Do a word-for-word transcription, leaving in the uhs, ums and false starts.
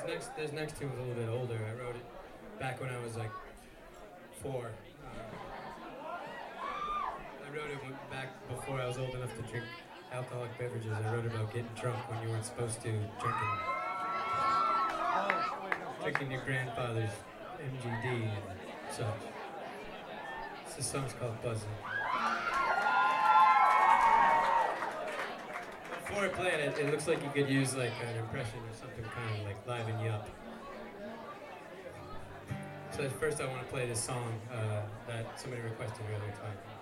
next this next tune was a little bit older. I wrote it back when I was like four. Uh, I wrote it back before I was old enough to drink alcoholic beverages. I wrote about getting drunk when you weren't supposed to, drinking, drinking your grandfather's M G D and such. This song's called Buzzing. Before I play it, it looks like you could use like an impression or something kind of like liven you up. So at first I want to play this song uh, that somebody requested earlier tonight.